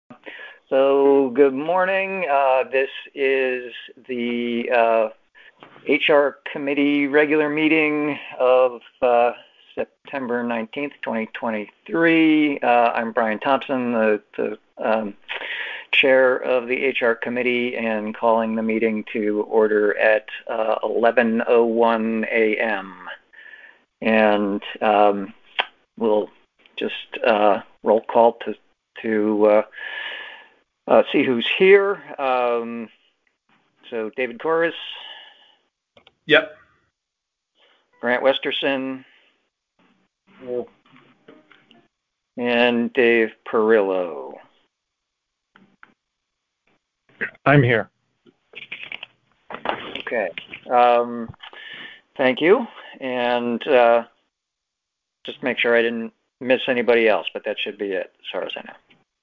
So good morning. This is the HR Committee regular meeting of September 19th, 2023. I'm Brian Thompson, the chair of the HR Committee, and calling the meeting to order at 11:01 a.m. And we'll just roll call to see who's here. So David Corus. Yep. Grant Westerson. Yep. And Dave Perillo. I'm here. Okay. Thank you. And just make sure I didn't miss anybody else, but that should be it as far as I know.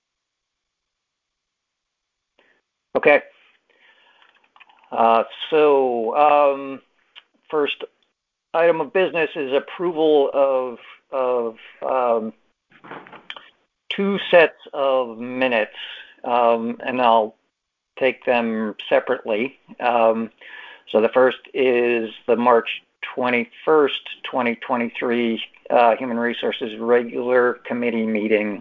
Okay. So first item of business is approval of two sets of minutes, and I'll take them separately. So the first is the March 21st, 2023 Human Resources Regular Committee meeting.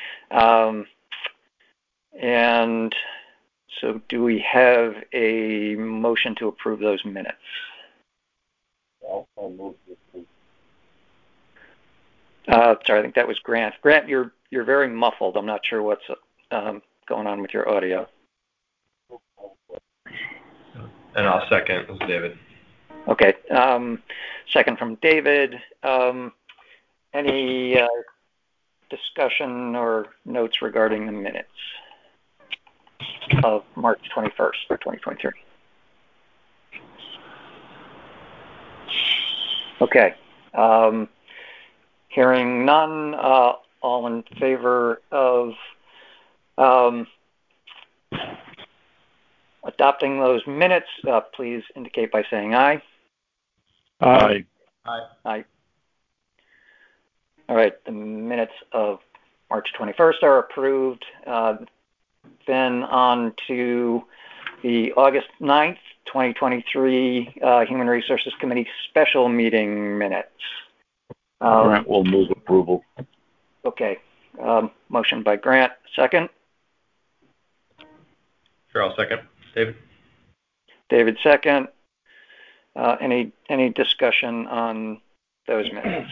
And so do we have a motion to approve those minutes? I'll move to approve. Sorry, I think that was Grant. Grant, you're very muffled. I'm not sure what's going on with your audio. And I'll second. This is David. Okay. Second from David. Any discussion or notes regarding the minutes of March 21st, 2023? Okay. Hearing none, all in favor of adopting those minutes, please indicate by saying aye. Aye. Aye. Aye. All right, the minutes of March 21st are approved. Then on to the August 9th, 2023 Human Resources Committee special meeting minutes. Grant will move approval. Okay. Motion by Grant. Second? Sure, I'll second. David? David second. Any discussion on those minutes?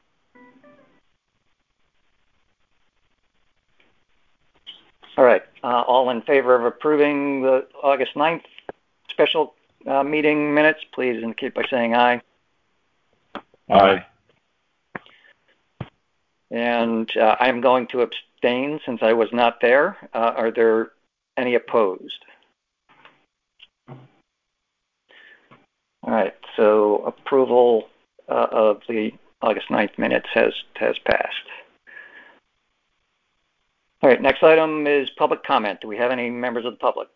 All right. All in favor of approving the August 9th special meeting minutes, please indicate by saying aye. Aye. And I'm going to abstain since I was not there. Are there any opposed? All right. So approval of the August 9th minutes has passed. All right, next item is public comment. Do we have any members of the public?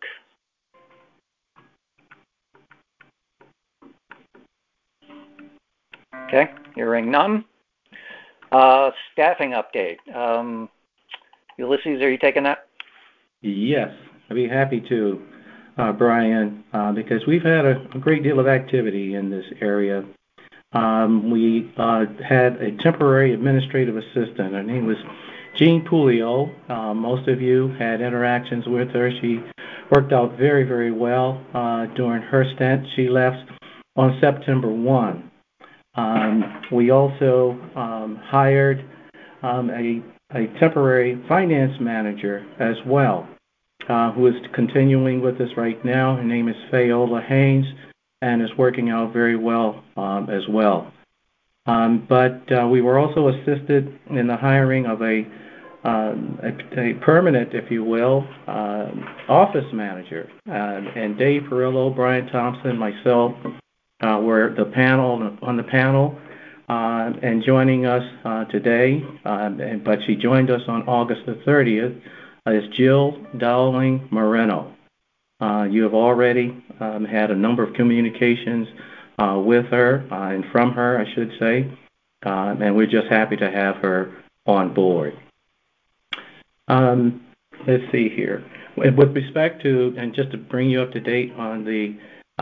Okay, hearing none. Staffing update. Ulysses, are you taking that? Yes, I'd be happy to, Brian, because we've had a great deal of activity in this area. We had a temporary administrative assistant. Her name was Jean Pulio. Most of you had interactions with her. She worked out very, very well during her stint. She left on September 1. We also hired a temporary finance manager as well, who is continuing with us right now. Her name is Fayola Haynes, and is working out very well as well. But we were also assisted in the hiring of a permanent, if you will, office manager. And Dave Perillo, Brian Thompson, myself were on the panel, and joining us today. But she joined us on August the 30th is Jill Dowling Moreno. You have already had a number of communications with her and from her, I should say, and we're just happy to have her on board. let's see here. With respect to, and just to bring you up to date on the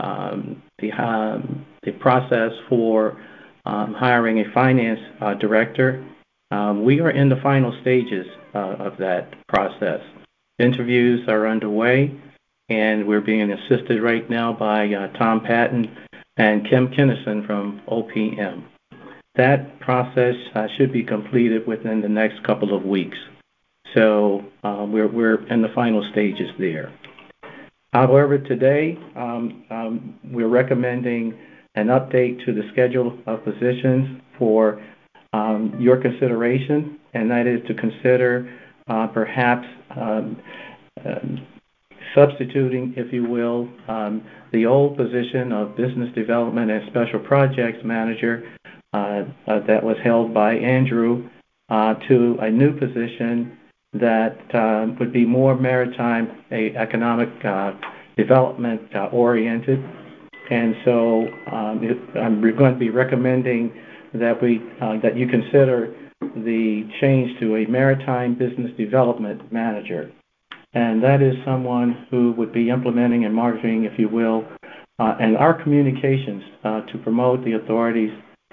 process for hiring a finance director, we are in the final stages of that process. Interviews are underway, and we're being assisted right now by Tom Patton and Kim Kinnison from OPM. That process should be completed within the next couple of weeks. So we're in the final stages there. However, today we're recommending an update to the schedule of positions for your consideration, and that is to consider perhaps substituting, if you will, the old position of Business Development and Special Projects Manager that was held by Andrew to a new position that would be more maritime, economic development oriented. And so we're going to be recommending that you consider the change to a Maritime Business Development Manager. And that is someone who would be implementing and marketing, if you will, and our communications to promote the authority's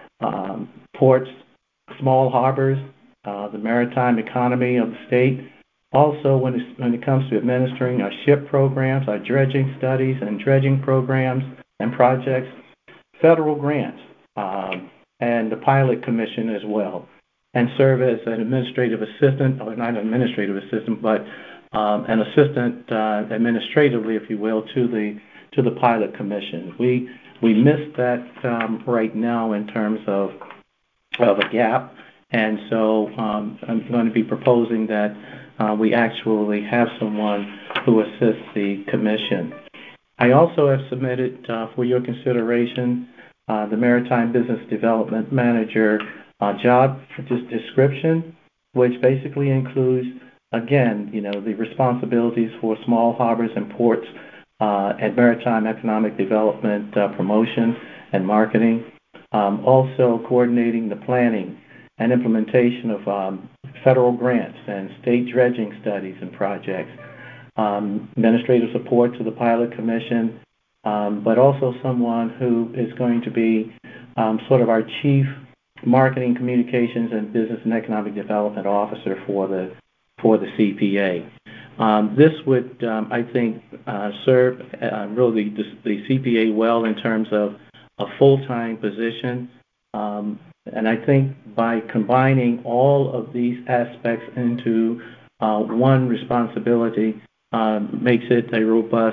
ports, small harbors, the maritime economy of the state. Also, when it comes to administering our ship programs, our dredging studies and dredging programs and projects, federal grants, and the pilot commission as well, and serve as an administrative assistant, or not an administrative assistant, but an assistant administratively, if you will, to the pilot commission. We missed that right now in terms of a gap, and so I'm going to be proposing that we actually have someone who assists the commission. I also have submitted for your consideration the Maritime Business Development Manager job description, which basically includes, again, the responsibilities for small harbors and ports and maritime economic development promotion and marketing. Also coordinating the planning and implementation of federal grants and state dredging studies and projects, administrative support to the pilot commission, but also someone who is going to be sort of our chief marketing, communications, and business and economic development officer for the CPA. This would, I think, serve really the CPA well in terms of a full-time position. And I think by combining all of these aspects into one responsibility makes it a robust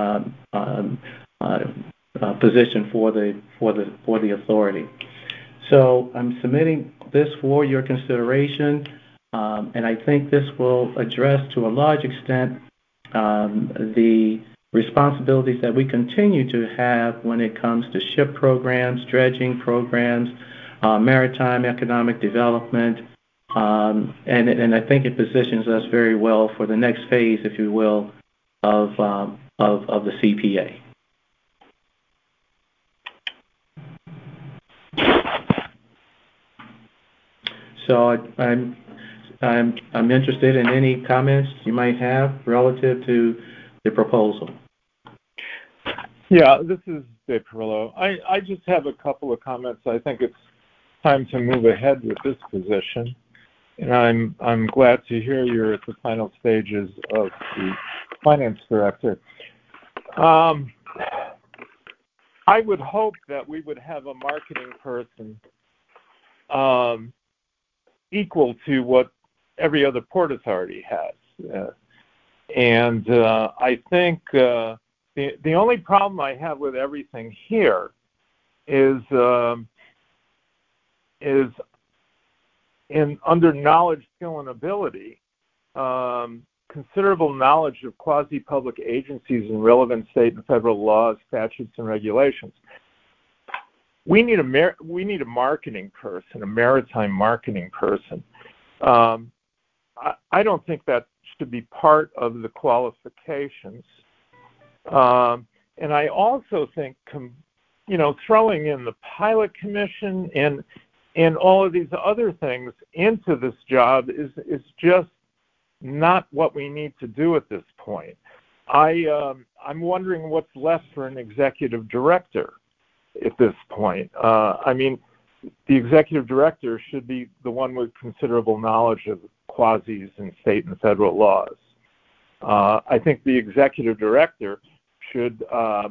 position for the authority. So I'm submitting this for your consideration, and I think this will address to a large extent the responsibilities that we continue to have when it comes to ship programs, dredging programs, maritime economic development, and I think it positions us very well for the next phase, if you will, of the CPA. So I'm interested in any comments you might have relative to the proposal. Yeah, this is Dave Perillo. I just have a couple of comments. I think it's time to move ahead with this position, and I'm glad to hear you're at the final stages of the finance director. I would hope that we would have a marketing person equal to what every other port authority has. And I think the only problem I have with everything here is under knowledge, skill, and ability, considerable knowledge of quasi-public agencies and relevant state and federal laws, statutes, and regulations. We need a marketing person, a maritime marketing person. I don't think that should be part of the qualifications. And I also think, throwing in the pilot commission and all of these other things into this job is just not what we need to do at this point. I'm wondering what's left for an executive director at this point. I mean, the executive director should be the one with considerable knowledge of quasis and state and federal laws. I think the executive director should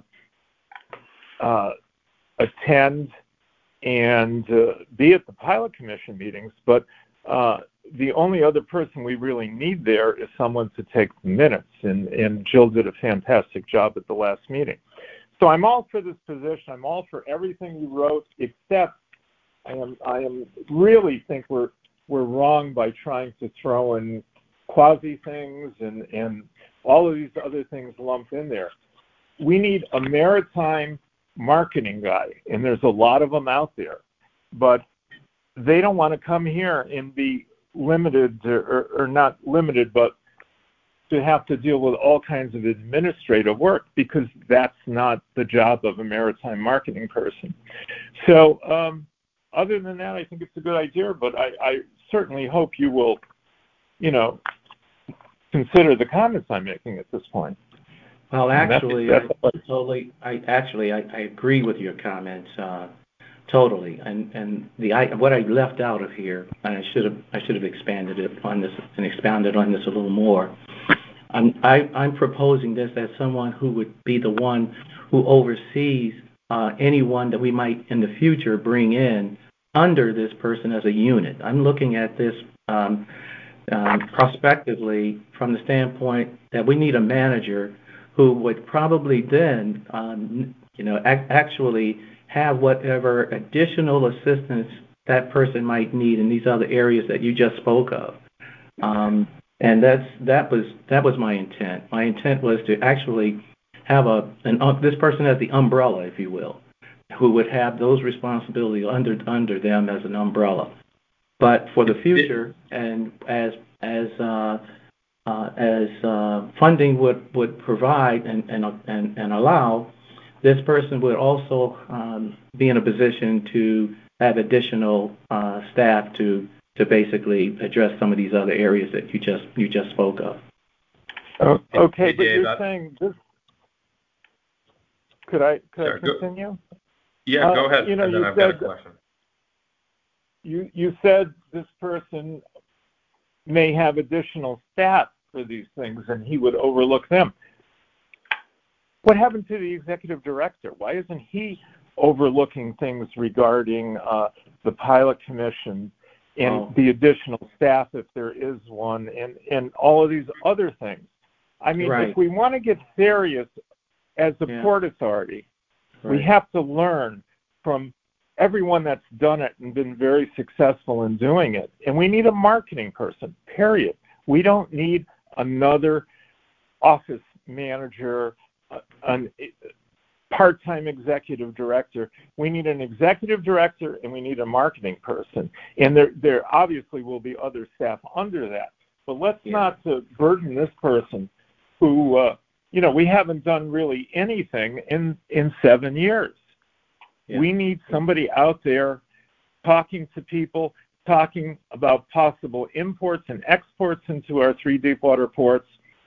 attend and be at the pilot commission meetings, but the only other person we really need there is someone to take the minutes, and Jill did a fantastic job at the last meeting. So I'm all for this position. I'm all for everything you wrote, except I am really think we're wrong by trying to throw in quasi things and all of these other things lumped in there. We need a maritime marketing guy, and there's a lot of them out there, but they don't want to come here and be limited or not limited, but to have to deal with all kinds of administrative work, because that's not the job of a maritime marketing person. So other than that, I think it's a good idea, but I certainly hope you will, consider the comments I'm making at this point. Well, actually, I agree with your comments totally. And what I left out of here, and I should have expanded on this a little more. I'm proposing this as someone who would be the one who oversees anyone that we might in the future bring in under this person as a unit. I'm looking at this prospectively from the standpoint that we need a manager who would probably then, actually have whatever additional assistance that person might need in these other areas that you just spoke of. And that was my intent. My intent was to actually have this person as the umbrella, if you will, who would have those responsibilities under them as an umbrella. But for the future, and as funding would provide and allow, this person would also be in a position to have additional staff to basically address some of these other areas that you just spoke of. Okay, but you're saying this. Could I continue? Yeah, go ahead, and then I've got a question. You said this person may have additional staff for these things, and he would overlook them. What happened to the executive director? Why isn't he overlooking things regarding the pilot commission and the additional staff, if there is one, and all of these other things? I mean, if we want to get serious as a port authority, we have to learn from everyone that's done it and been very successful in doing it. And we need a marketing person, period. We don't need another office manager, a part-time executive director. We need an executive director, and we need a marketing person. And there obviously will be other staff under that. But let's not burden this person who, we haven't done really anything in 7 years. Yeah. We need somebody out there talking to people, talking about possible imports and exports into our 3 deepwater ports.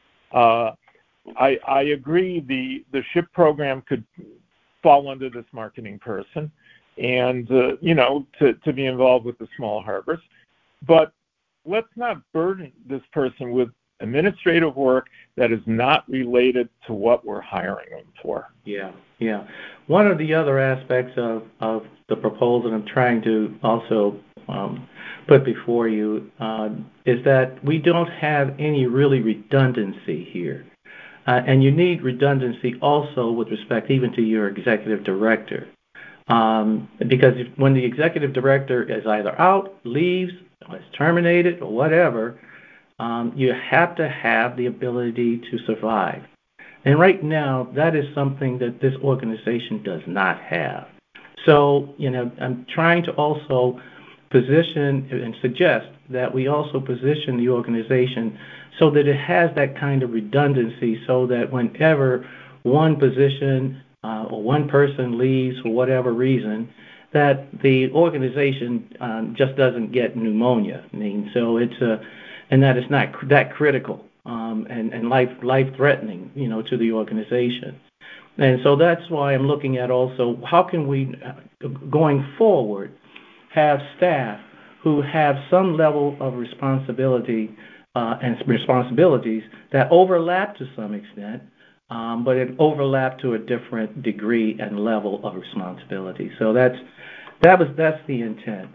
I agree the ship program could fall under this marketing person and, to be involved with the small harbors. But let's not burden this person with administrative work that is not related to what we're hiring them for. Yeah. One of the other aspects of the proposal I'm trying to also put before you is that we don't have any really redundancy here. And you need redundancy also with respect even to your executive director. Because when the executive director is either out, leaves, or is terminated, or whatever, you have to have the ability to survive. And right now, that is something that this organization does not have. So, I'm trying to also position and suggest that we also position the organization so that it has that kind of redundancy, so that whenever one position or one person leaves for whatever reason, that the organization just doesn't get pneumonia. I mean, so it's and that it's not that critical and life-threatening, to the organization. And so that's why I'm looking at also how can we, going forward, have staff who have some level of responsibility and responsibilities that overlap to some extent, but it overlap to a different degree and level of responsibility. So that's the intent.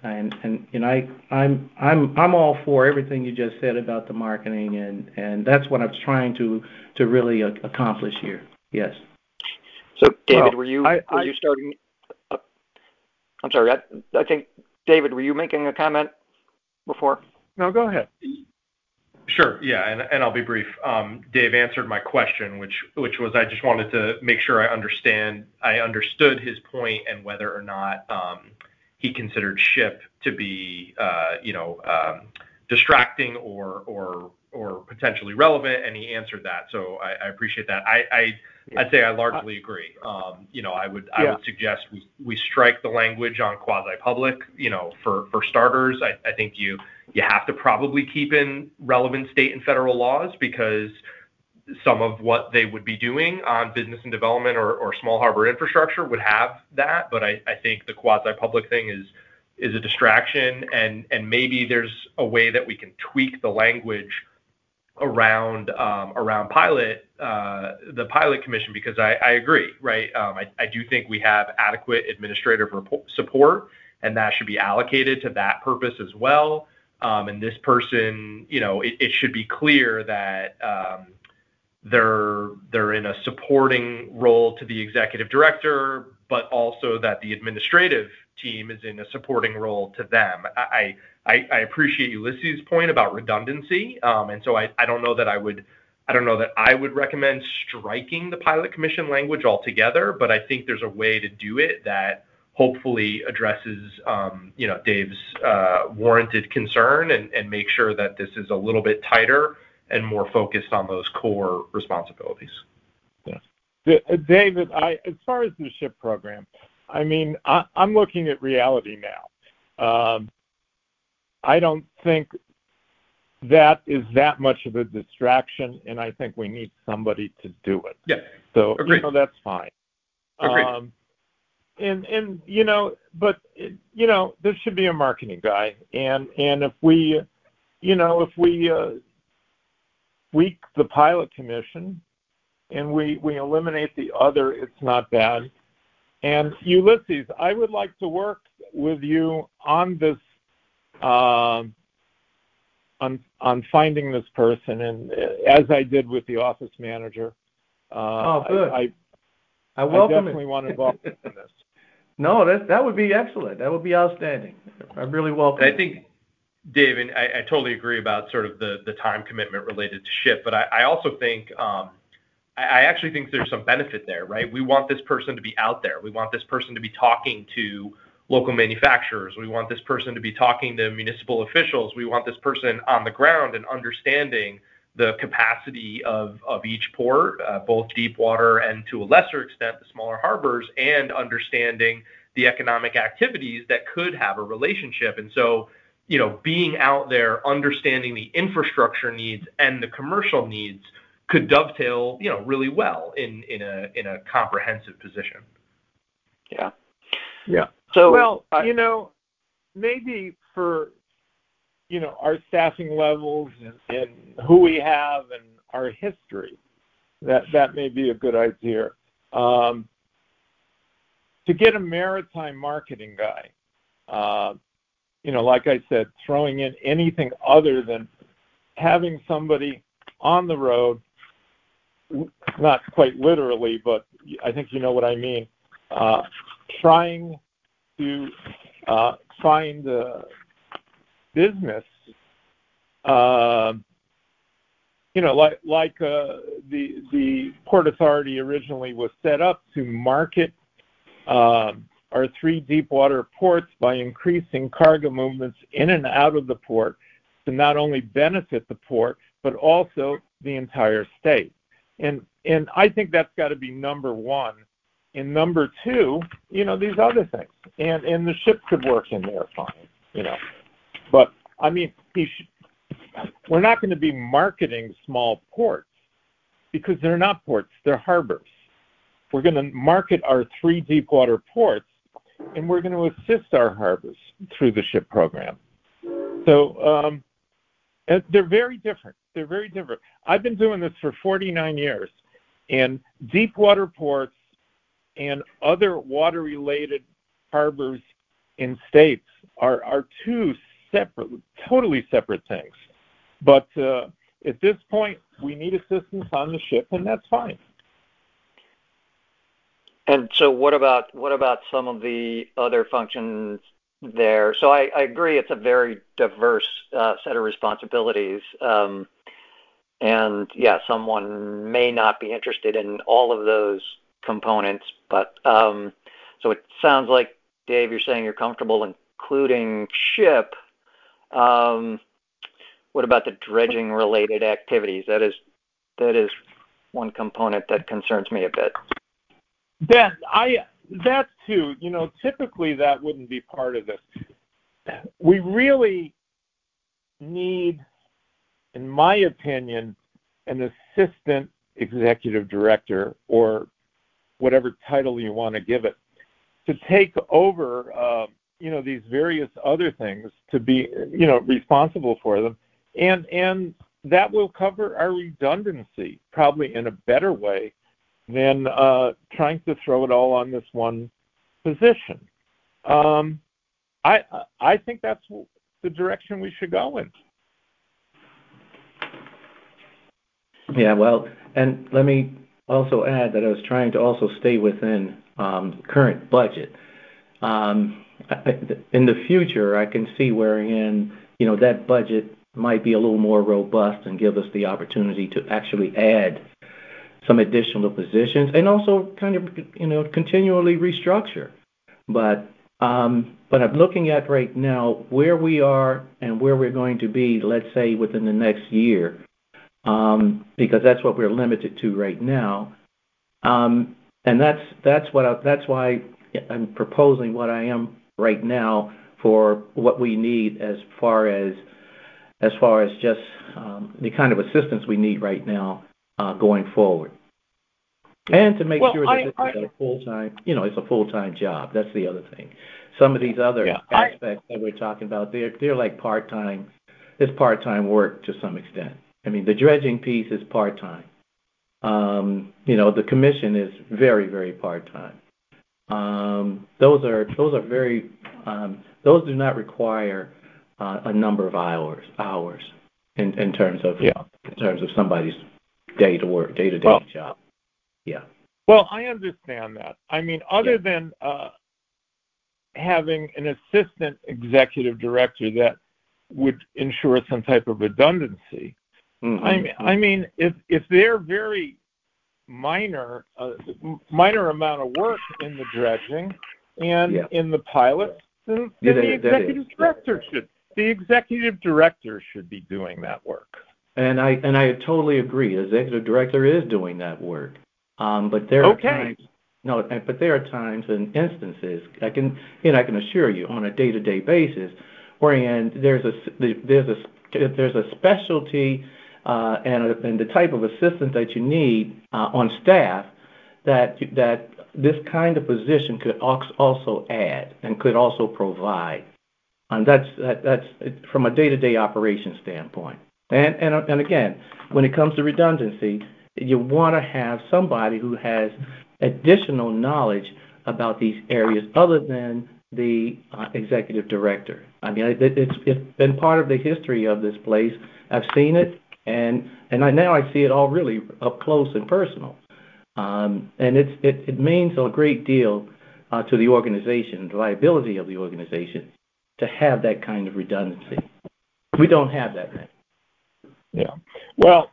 I'm all for everything you just said about the marketing, and that's what I'm trying to really accomplish here. Yes. So, David, were you starting? I'm sorry. I think, David, were you making a comment before? No, go ahead. Sure. Yeah, and I'll be brief. Dave answered my question, which was I just wanted to make sure I understood his point and whether or not he considered SHIP to be distracting or potentially relevant, and he answered that. So I appreciate that. I'd say I largely agree. I would suggest we strike the language on quasi-public. For starters, I think you have to probably keep in relevant state and federal laws, because some of what they would be doing on business and development or small harbor infrastructure would have that. But I think the quasi-public thing is a distraction, and maybe there's a way that we can tweak the language around the pilot commission, because I agree, right? I do think we have adequate administrative support, and that should be allocated to that purpose as well. And this person, it should be clear that they're in a supporting role to the executive director, but also that the administrative team is in a supporting role to them. I appreciate Ulysses' point about redundancy, and so I don't know that I would recommend striking the pilot commission language altogether, but I think there's a way to do it that hopefully addresses Dave's warranted concern and make sure that this is a little bit tighter and more focused on those core responsibilities. Yeah. David, as far as the SHIP program, I'm looking at reality now. I don't think that is that much of a distraction, and I think we need somebody to do it. Yeah. So, agreed. That's fine. Agreed. But there should be a marketing guy, and if we tweak the pilot commission and we eliminate the other, it's not bad. And Ulysses, I would like to work with you on this, on finding this person, and as I did with the office manager. Good. I definitely want to involve in this. No, that would be excellent. That would be outstanding. I really welcome it. I think, Dave, and I totally agree about sort of the time commitment related to SHIP, but I also think I actually think there's some benefit there, right? We want this person to be out there. We want this person to be talking to local manufacturers. We want this person to be talking to municipal officials. We want this person on the ground and understanding the capacity of each port, both deep water and to a lesser extent the smaller harbors, and understanding the economic activities that could have a relationship. And so, being out there, understanding the infrastructure needs and the commercial needs could dovetail, really well in a comprehensive position. Yeah. Yeah. So, maybe for our staffing levels and who we have and our history, that may be a good idea. To get a maritime marketing guy, like I said, throwing in anything other than having somebody on the road, not quite literally, but I think you know what I mean, trying to find business, like the Port Authority originally was set up to market our 3 deep water ports by increasing cargo movements in and out of the port to not only benefit the port, but also the entire state. And I think that's got to be number one. And number two, these other things. And the SHIP could work in there fine, But, we're not going to be marketing small ports because they're not ports, they're harbors. We're going to market our 3 deep water ports, and we're going to assist our harbors through the SHIP program. So they're very different. They're very different. I've been doing this for 49 years, and deep water ports and other water-related harbors in states are 2 separate, totally separate things. But at this point, we need assistance on the ship, and that's fine. And so what about some of the other functions there? So I agree it's a very diverse set of responsibilities. And yeah, someone may not be interested in all of those components, but so it sounds like, Dave, you're saying you're comfortable including SHIP. What about the dredging related activities? That is one component that concerns me a bit. That too, typically that wouldn't be part of this. We really need, in my opinion, an assistant executive director, or whatever title you want to give it, to take over, these various other things, to be, responsible for them. And that will cover our redundancy probably in a better way than trying to throw it all on this one position. I think that's the direction we should go in. Yeah, well, and let me also add that I was trying to also stay within current budget. In the future, I can see wherein, that budget might be a little more robust and give us the opportunity to actually add some additional positions, and also kind of, continually restructure. But I'm looking at right now where we are and where we're going to be, let's say within the next year, because that's what we're limited to right now. And that's why I'm proposing what I am right now for what we need as far as just the kind of assistance we need right now going forward. And to make sure that it's a full-time, it's a full-time job. That's the other thing. Some of these other aspects that we're talking about, they're like part-time. It's part-time work to some extent. I mean, the dredging piece is part-time. The commission is very, very part-time. Those do not require a number of hours in terms of somebody's day-to-day job. Yeah. Well, I understand that. I mean, other than having an assistant executive director that would ensure some type of redundancy, I mean, if they're very minor amount of work in the dredging and in the pilots, then the executive director should be doing that work. And I totally agree. The executive director is doing that work. But there are times. No, but there are times and instances. I can assure you on a day-to-day basis, wherein there's a specialty and the type of assistance that you need on staff that this kind of position could also add and could also provide. And that's from a day-to-day operation standpoint. And again, when it comes to redundancy, you want to have somebody who has additional knowledge about these areas other than the executive director. I mean, it's been part of the history of this place. I've seen it, and now I see it all really up close and personal. And it means a great deal to the organization, the viability of the organization, to have that kind of redundancy. We don't have that now. Yeah. Well,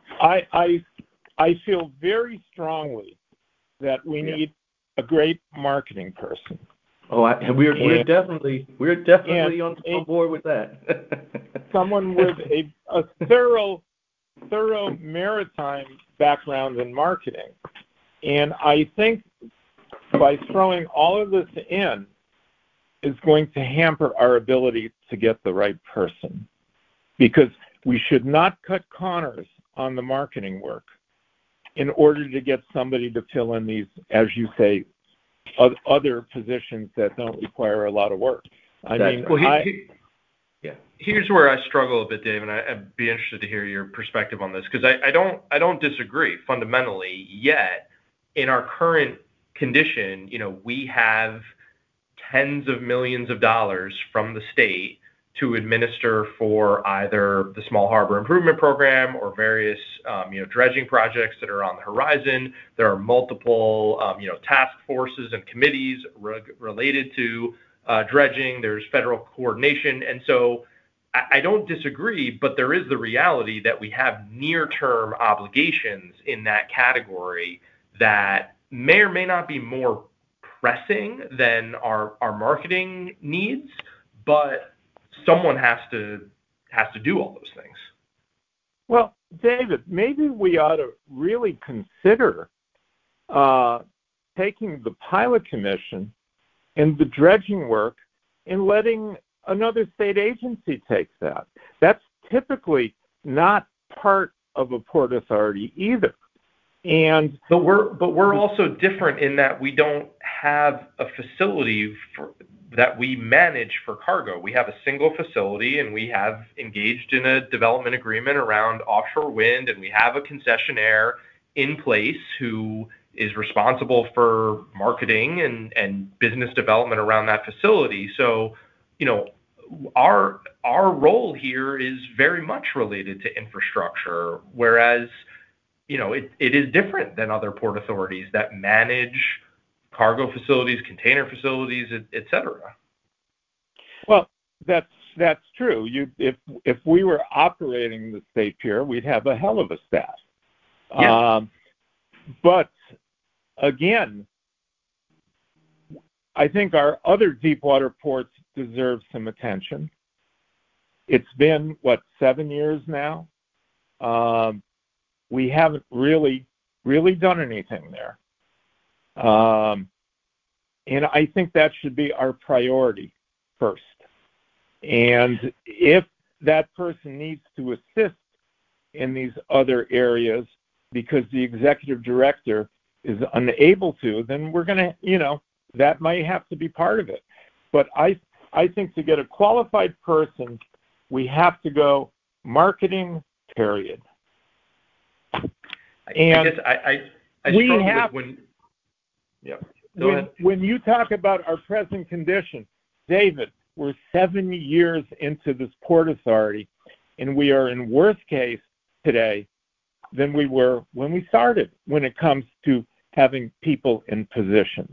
I feel very strongly that we need a great marketing person. Oh, we're definitely on board with that. Someone with a thorough maritime background in marketing. And I think by throwing all of this in is going to hamper our ability to get the right person. Because we should not cut corners on the marketing work in order to get somebody to fill in these, as you say, other positions that don't require a lot of work. Here's where I struggle a bit, Dave, and I'd be interested to hear your perspective on this, because I don't disagree fundamentally. Yet, in our current condition, we have tens of millions of dollars from the state to administer for either the Small Harbor Improvement Program or various dredging projects that are on the horizon. There are multiple task forces and committees related to dredging. There's federal coordination, and so I don't disagree, but there is the reality that we have near-term obligations in that category that may or may not be more pressing than our marketing needs, but someone has to do all those things. Well, David, maybe we ought to really consider taking the pilot commission and the dredging work and letting another state agency take that. That's typically not part of a port authority either. But we're also different in that we don't have a facility that we manage for cargo. We have a single facility, and we have engaged in a development agreement around offshore wind, and we have a concessionaire in place who is responsible for marketing and business development around that facility. So, our role here is very much related to infrastructure, whereas it is different than other port authorities that manage cargo facilities, container facilities, et cetera. Well, that's true. If we were operating the state pier, we'd have a hell of a staff. Yeah. But again, I think our other deep water ports deserve some attention. It's been 7 years now. We haven't really done anything there. And I think that should be our priority first. And if that person needs to assist in these other areas because the executive director is unable to, then we're going to, that might have to be part of it. But I think to get a qualified person, we have to go marketing, period. And I struggle with when. Yeah. Go ahead. When you talk about our present condition, David, we're 7 years into this port authority, and we are in worse case today than we were when we started when it comes to having people in positions.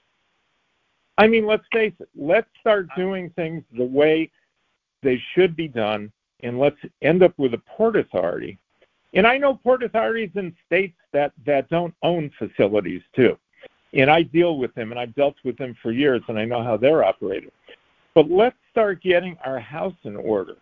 I mean, let's face it. Let's start doing things the way they should be done, and let's end up with a port authority. And I know port authorities in states that don't own facilities, too. And I deal with them, and I've dealt with them for years, and I know how they're operated. But let's start getting our house in order.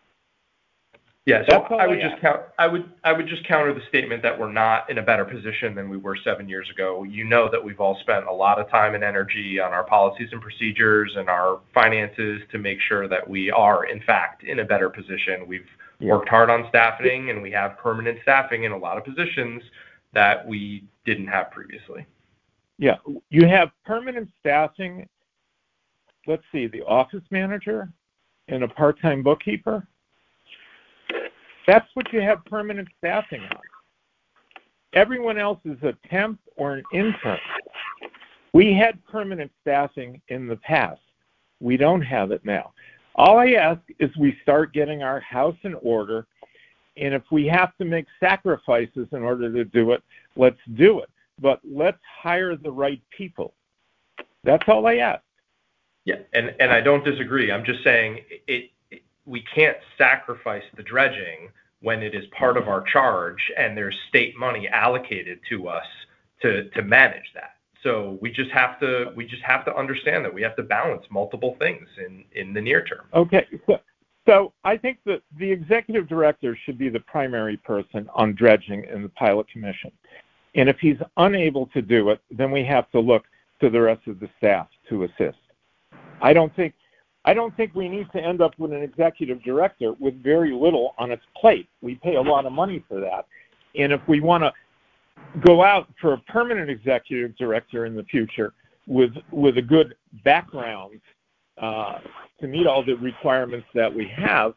Yeah, so I would just counter the statement that we're not in a better position than we were 7 years ago. You know that we've all spent a lot of time and energy on our policies and procedures and our finances to make sure that we are, in fact, in a better position. We've worked hard on staffing, and we have permanent staffing in a lot of positions that we didn't have previously. Yeah, you have permanent staffing. Let's see, the office manager and a part-time bookkeeper. That's what you have permanent staffing on. Everyone else is a temp or an intern. We had permanent staffing in the past. We don't have it now. All I ask is we start getting our house in order, and if we have to make sacrifices in order to do it, let's do it. But let's hire the right people. That's all I ask. Yeah, and I don't disagree. I'm just saying we can't sacrifice the dredging when it is part of our charge and there's state money allocated to us to manage that. So we just have to understand that we have to balance multiple things in the near term. Okay. So I think that the executive director should be the primary person on dredging in the pilot commission. And if he's unable to do it, then we have to look to the rest of the staff to assist. I don't think I don't think we need to end up with an executive director with very little on its plate. We pay a lot of money for that. And if we want to go out for a permanent executive director in the future with a good background to meet all the requirements that we have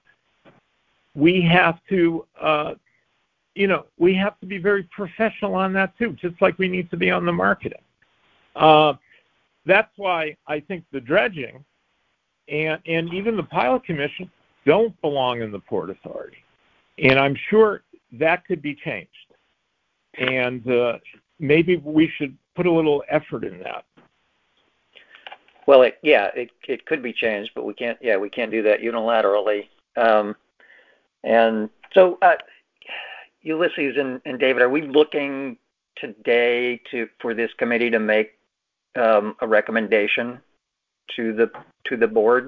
to, we have to be very professional on that too, just like we need to be on the marketing. That's why I think the dredging and even the pilot commission don't belong in the Port Authority. And I'm sure that could be changed. And maybe we should put a little effort in that. Well, it could be changed, but we can't do that unilaterally. And so, Ulysses and David, are we looking today for this committee to make a recommendation to the board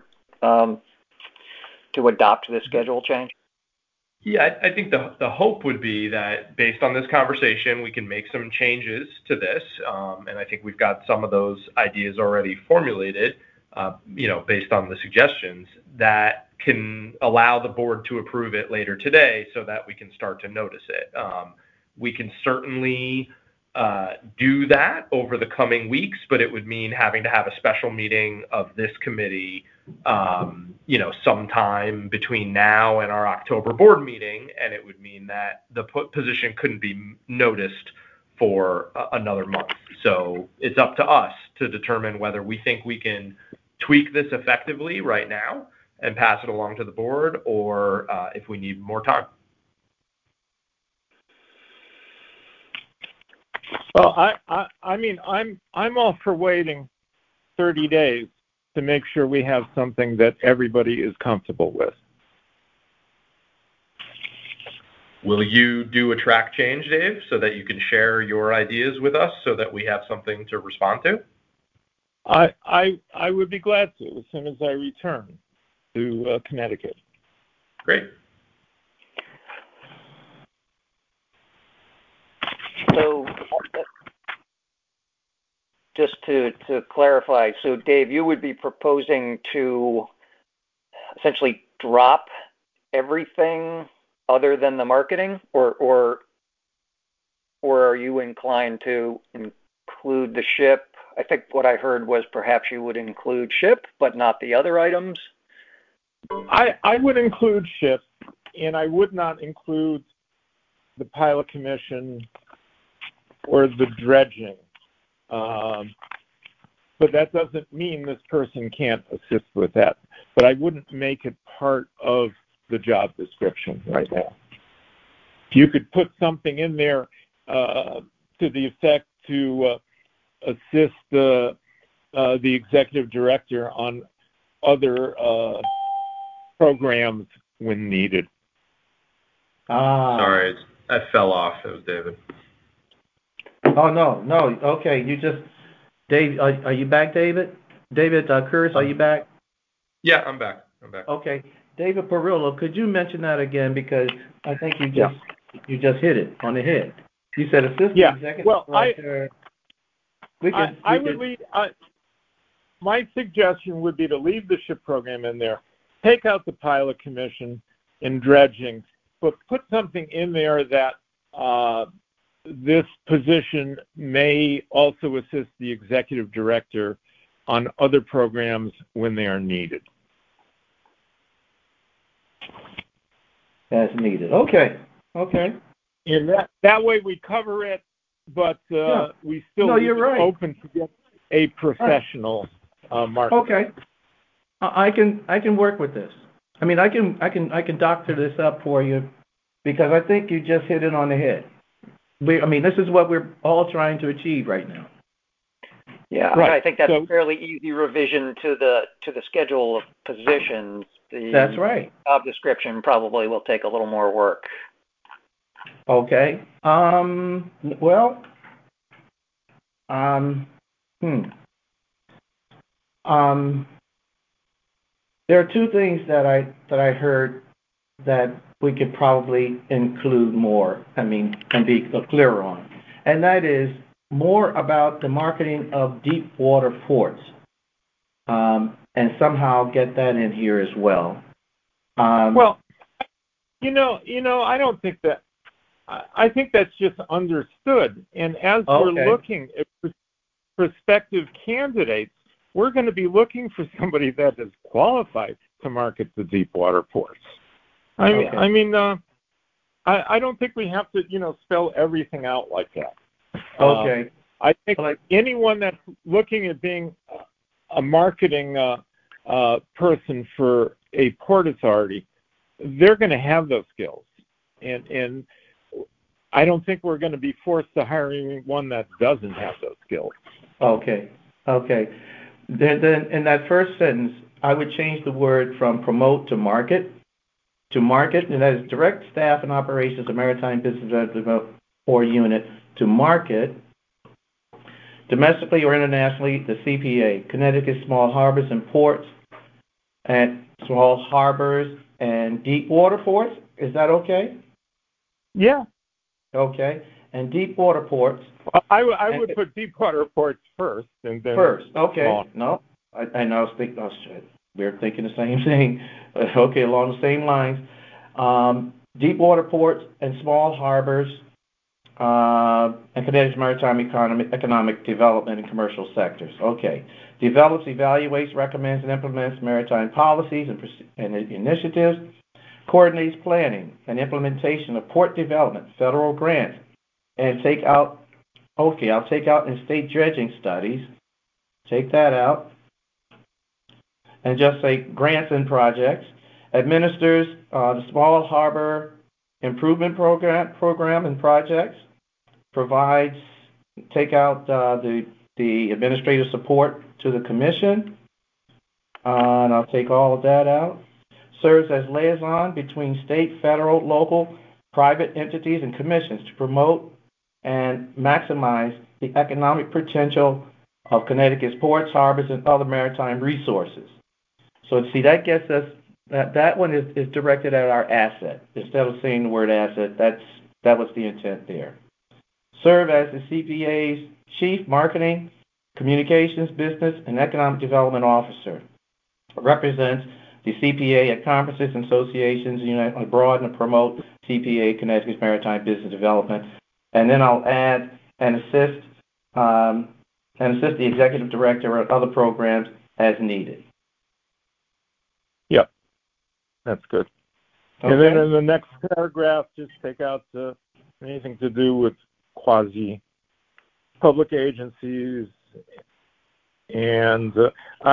to adopt this schedule change? Yeah, I think the hope would be that based on this conversation, we can make some changes to this, and I think we've got some of those ideas already formulated, based on the suggestions that can allow the board to approve it later today so that we can start to notice it. We can certainly do that over the coming weeks, but it would mean having to have a special meeting of this committee, sometime between now and our October board meeting, and it would mean that the position couldn't be noticed for another month. So it's up to us to determine whether we think we can tweak this effectively right now and pass it along to the board, or if we need more time. Well, I'm all for waiting 30 days to make sure we have something that everybody is comfortable with. Will you do a track change, Dave, so that you can share your ideas with us so that we have something to respond to? I would be glad to as soon as I return to Connecticut. Great. So just to clarify, so Dave, you would be proposing to essentially drop everything other than the marketing, or are you inclined to include the SHIP? I think what I heard was perhaps you would include SHIP, but not the other items. I would include SHIP, and I would not include the pilot commission or the dredging. But that doesn't mean this person can't assist with that. But I wouldn't make it part of the job description right now. You could put something in there to the effect to assist the executive director on other programs when needed. Sorry, I fell off. It was David. Oh, no. Okay, Dave, are you back, David? David Curtis, are you back? Yeah, I'm back. Okay. David Perillo, could you mention that again? Because I think you just hit it on the head. You said assistant executive director. My suggestion would be to leave the SHIP program in there, take out the pilot commission and dredging, but put something in there that this position may also assist the executive director on other programs when they are needed. As needed. Okay. And that way we cover it, but we still open to get a professional market. Okay. I can work with this. I mean, I can doctor this up for you because I think you just hit it on the head. This is what we're all trying to achieve right now. Yeah, right. I think that's a fairly easy revision to the schedule of positions. That's right. Job description probably will take a little more work. Okay. There are two things that I heard that we could probably include more, and be clearer on. And that is more about the marketing of deep water ports. and somehow get that in here as well. Well, I don't think that. I think that's just understood. And as we're looking at prospective candidates, we're going to be looking for somebody that is qualified to market the deep water ports. I don't think we have to, spell everything out like that. Okay. I think anyone that's looking at being a marketing person for a port authority, they're going to have those skills. And I don't think we're going to be forced to hire anyone that doesn't have those skills. Okay. Then in that first sentence, I would change the word from promote to market, and that is direct staff and operations of Maritime Business Development or unit to market domestically or internationally the CPA, Connecticut Small Harbors and Ports, and small harbors and deep water ports. Is that okay? Yeah. Okay. And deep water ports. I would put deep water ports first, and then first. Okay. small. No, I was thinking. Oh shit, we're thinking the same thing. Okay, along the same lines. Deep water ports and small harbors, and Connecticut's maritime economic development and commercial sectors. Okay. Develops, evaluates, recommends, and implements maritime policies and initiatives. Coordinates planning and implementation of port development, federal grants, and I'll take out in state dredging studies. Take that out. And just say grants and projects. Administers the Small Harbor Improvement Program and projects. Provides, take out the administrative support to the commission. And I'll take all of that out. Serves as liaison between state, federal, local, private entities, and commissions to promote and maximize the economic potential of Connecticut's ports, harbors, and other maritime resources. So see, that gets us, that one is directed at our asset. Instead of saying the word asset, that was the intent there. Serve as the CPA's Chief Marketing, Communications, Business, and Economic Development Officer. Represents the CPA at conferences and associations abroad and promote CPA, Connecticut's Maritime Business Development. And then I'll add and assist the executive director on other programs as needed. Yep, that's good. Okay. And then in the next paragraph, just take out anything to do with quasi-public agencies. And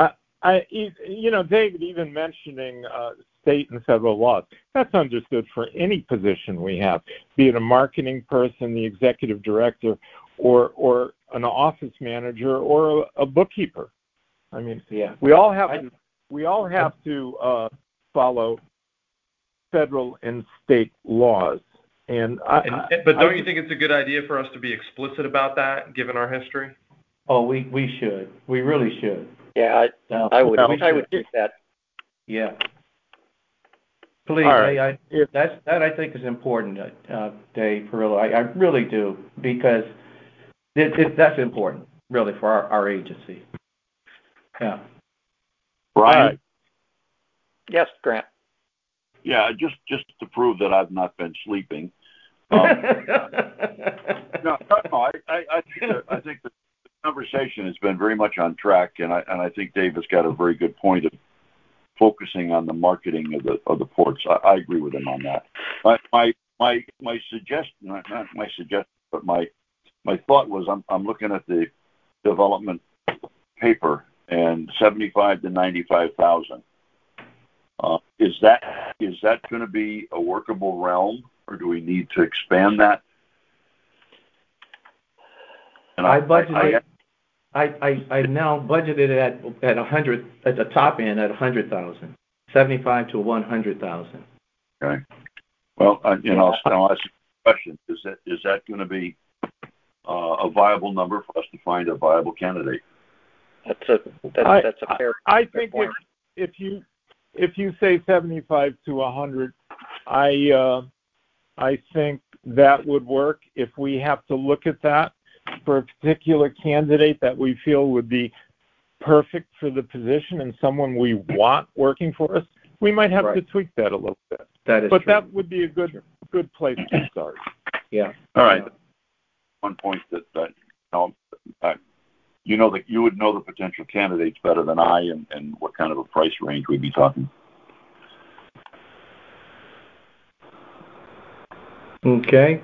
David even mentioning state and federal laws. That's understood for any position we have, be it a marketing person, the executive director, or an office manager, or a bookkeeper. I mean, yeah, we all have to follow federal and state laws. But don't you think it's a good idea for us to be explicit about that, given our history? Oh, we should. We really should. Yeah, I would keep that. Yeah. Please, right. That I think is important, Dave Perillo. I really do, because that's important, really, for our agency. Yeah. Brian? Right. Yes, Grant. Yeah, just to prove that I've not been sleeping. No, I think the conversation has been very much on track, and I think Dave has got a very good point of focusing on the marketing of the ports. I agree with him on that. My suggestion, not my suggestion, but my thought was I'm looking at the development paper and 75 to 95,000. Is that going to be a workable realm, or do we need to expand that? And I now budgeted at 100 at the top end at 100,000, 75 to 100,000. Okay. Well, I'll ask you a question. Is that going to be a viable number for us to find a viable candidate? That's a fair. I think if you say 75 to 100, I think that would work. If we have to look at that for a particular candidate that we feel would be perfect for the position and someone we want working for us, we might have to tweak that a little bit. That is but true. That would be a good place to start. Yeah. All right. One point that you know that you would know the potential candidates better than I, and what kind of a price range we'd be talking. Okay.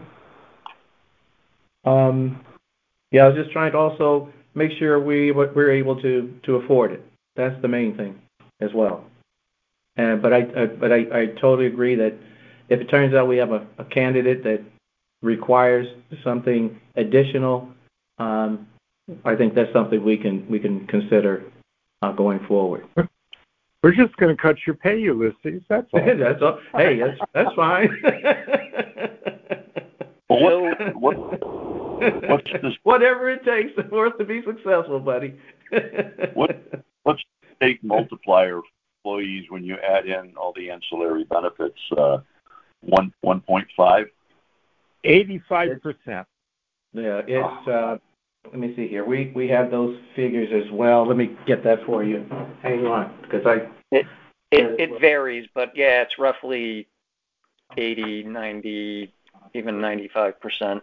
Yeah, I was just trying to also make sure we're able to afford it. That's the main thing as well. But I totally agree that if it turns out we have a candidate that requires something additional, I think that's something we can consider going forward. We're just going to cut your pay, Ulysses. That's all. That's all. Hey, that's fine. What's this? Whatever it takes for us to be successful, buddy. What's the state multiplier for employees when you add in all the ancillary benefits? 1.5. 85%. Yeah, it's. Let me see here. We have those figures as well. Let me get that for you. Hang on, because it varies, but yeah, it's roughly 80, 90, even 95%.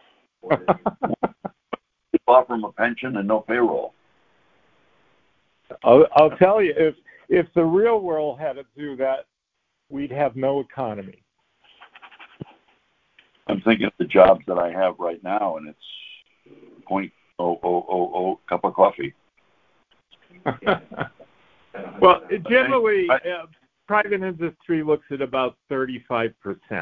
Offer them a pension and no payroll. I'll tell you, if the real world had to do that, we'd have no economy. I'm thinking of the jobs that I have right now, and it's 0.000 cup of coffee. Well, generally, private industry looks at about 35%.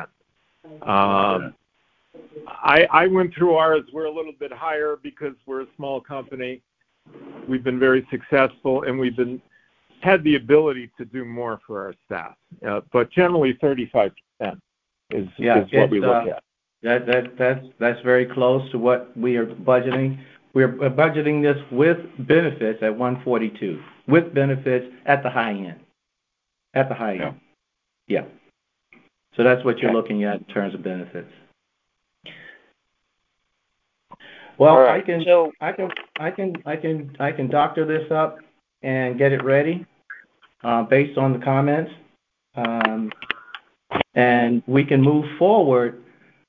I went through ours. We're a little bit higher because we're a small company. We've been very successful, and we've had the ability to do more for our staff. But generally, 35% is what we look at. That's very close to what we are budgeting. We're budgeting this with benefits at 142, with benefits at the high end. At the high end. Yeah. So that's what you're looking at in terms of benefits. Well, right. I can doctor this up and get it ready based on the comments, and we can move forward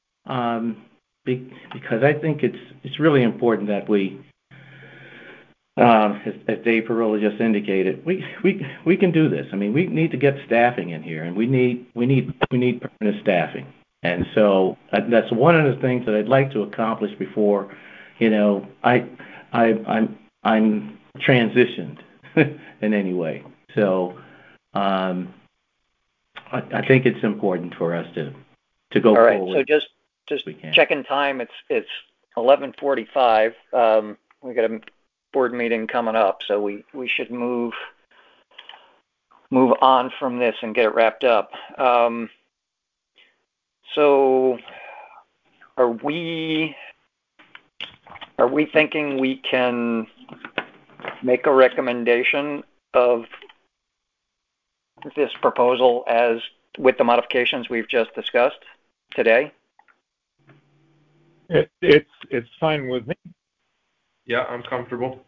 because I think it's really important that we, as Dave Perola just indicated, we can do this. I mean, we need to get staffing in here, and we need permanent staffing, and so that's one of the things that I'd like to accomplish before. I'm transitioned in any way. So I think it's important for us to go forward. All right. So just checking time. It's 11:45. We got a board meeting coming up, so we should move on from this and get it wrapped up. So are we thinking we can make a recommendation of this proposal as with the modifications we've just discussed today? It's fine with me. Yeah, I'm comfortable.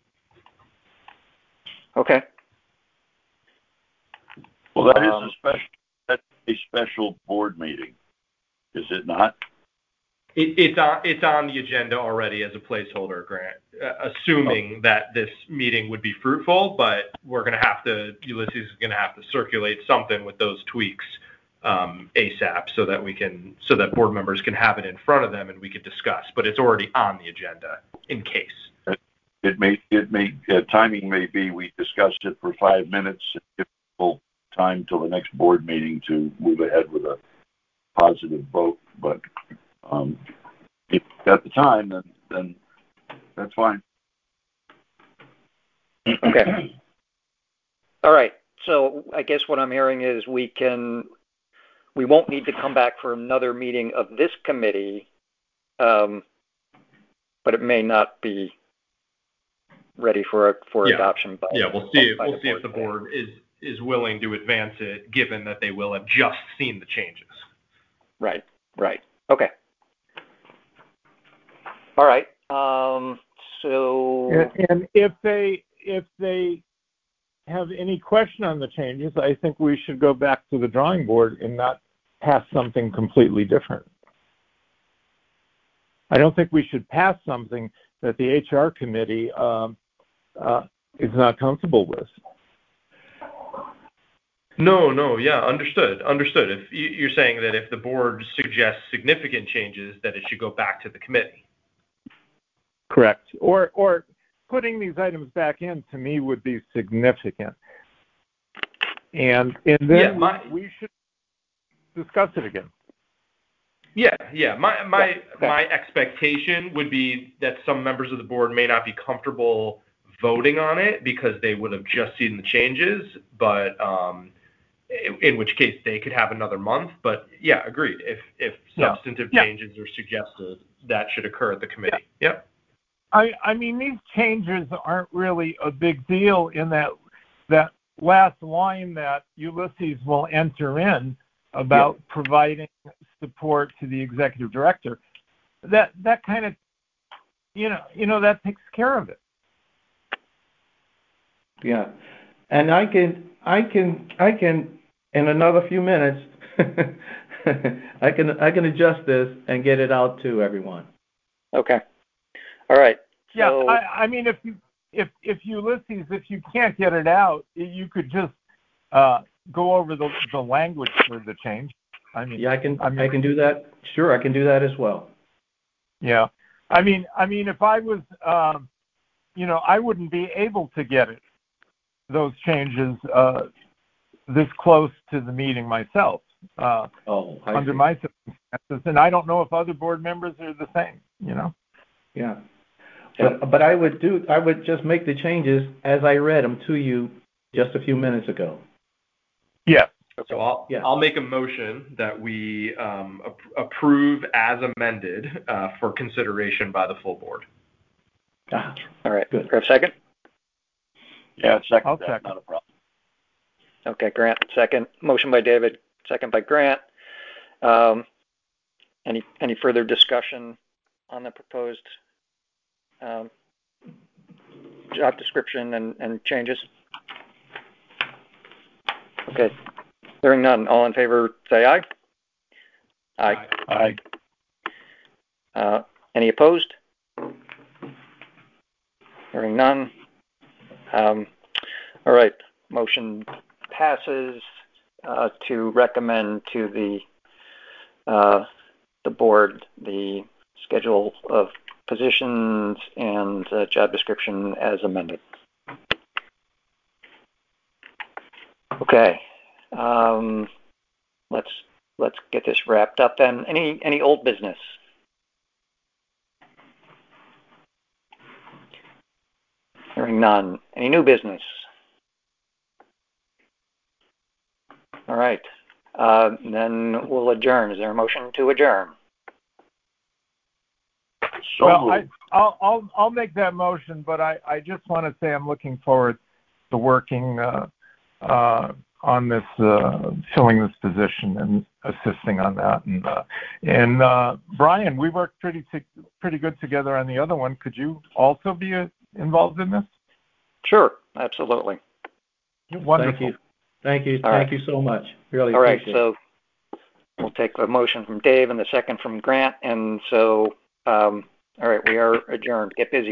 Okay. Well, that's a special board meeting, is it not? It's on the agenda already as a placeholder, Grant, assuming that this meeting would be fruitful, but Ulysses is going to have to circulate something with those tweaks ASAP so that board members can have it in front of them and we could discuss, but it's already on the agenda in case. Timing may be we discussed it for 5 minutes and give people time till the next board meeting to move ahead with a positive vote, but if at the time, then that's fine. Okay. All right. So I guess what I'm hearing is we won't need to come back for another meeting of this committee, but it may not be ready for adoption. We'll see if the board is willing to advance it, given that they will have just seen the changes. Right. Okay. All right. So. And if they if they have any question on the changes, I think we should go back to the drawing board and not pass something completely different. I don't think we should pass something that the HR committee is not comfortable with. No, yeah, understood. If you're saying that if the board suggests significant changes, that it should go back to the committee. Correct. Or putting these items back in, to me, would be significant. And then we should discuss it again. Yeah. My expectation would be that some members of the board may not be comfortable voting on it because they would have just seen the changes, but in which case they could have another month. But yeah, agreed. If substantive changes are suggested, that should occur at the committee. Yeah. I mean, these changes aren't really a big deal in that last line that Ulysses will enter in about providing support to the executive director. That kind of, that takes care of it. Yeah, and I can in another few minutes, I can adjust this and get it out to everyone. Okay. All right. Yeah, so, I mean, if Ulysses, if you can't get it out, you could just go over the language for the change. I mean, yeah, I can do that. Sure, I can do that as well. Yeah, I mean, if I was, I wouldn't be able to get those changes this close to the meeting myself. Under my circumstances, and I don't know if other board members are the same. Yeah. But I would just make the changes as I read them to you just a few minutes ago. Yeah. So I'll make a motion that we approve as amended for consideration by the full board. All right. Good. For a second? Yeah, I'll that. second. Not a problem. Okay, Grant, second. Motion by David, second by Grant. Any further discussion on the proposed job description and changes? Okay. Hearing none. All in favor, say aye. Aye. Any opposed? Hearing none. All right. Motion passes to recommend to the board the schedule of positions and job description as amended. Okay. Let's get this wrapped up then. Any old business? Hearing none. Any new business? All right. Then we'll adjourn. Is there a motion to adjourn? Well, I'll make that motion, but I just want to say I'm looking forward to working on this, filling this position and assisting on that. And Brian, we worked pretty good together on the other one. Could you also be involved in this? Sure, absolutely. Wonderful. Thank you so much. Really all right, appreciate so we'll take a motion from Dave and the second from Grant. And so, all right, we are adjourned. Get busy.